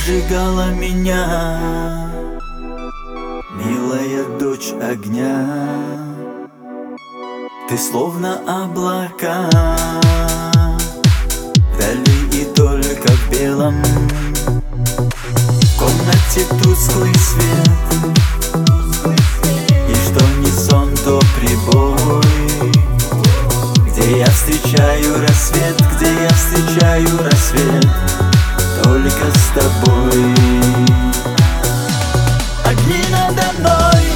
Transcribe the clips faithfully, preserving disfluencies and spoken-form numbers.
зажигала меня, милая дочь огня. Ты словно облака, вдали и только в белом. В комнате тусклый свет, и что не сон, то прибой. Где я встречаю рассвет, где я встречаю рассвет, только с тобой. Огни надо мной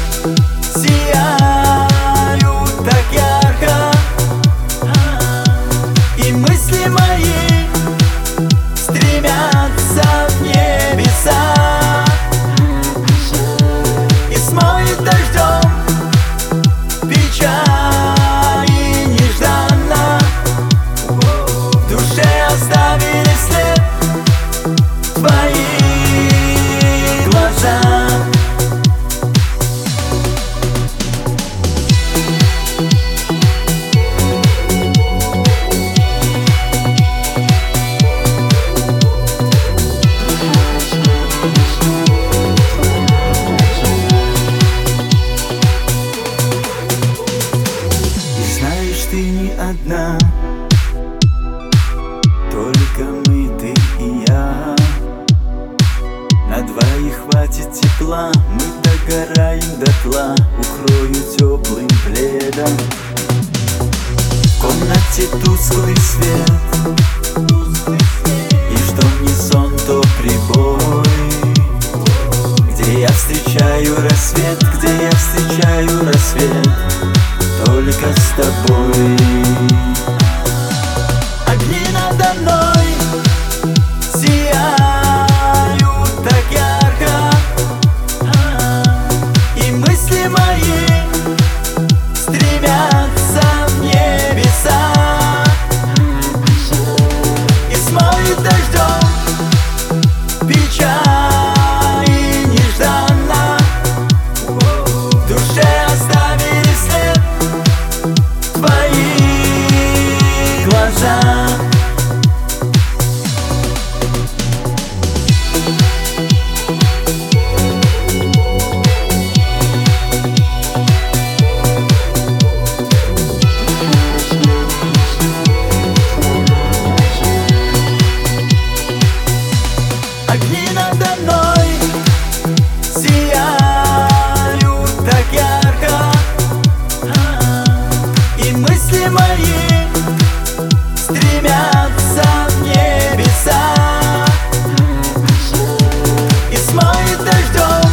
сияют так ярко, и мысли мои стремятся в небеса, и смоет дождем печали нежданно. В душе оставили след твои глаза. Ты не одна, только мы, ты и я. На двоих хватит тепла, мы догораем дотла, укрою теплым пледом. В комнате тусклый свет, и что не сон, то прибой. Где я встречаю рассвет, где я встречаю рассвет, только с тобой. Огни надо мной сияют так ярко, и мысли мои стремятся в небеса, и смоет дождем печали нежданно. В душе оставили след твои глаза. Огни надо мной сияют так ярко, и мысли мои стремятся в небеса, и смоет дождем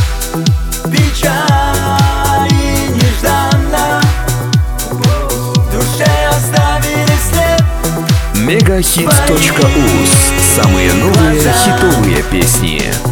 печали нежданно. В душе оставили след Мегахит точка уз. Самые новые хитовые песни.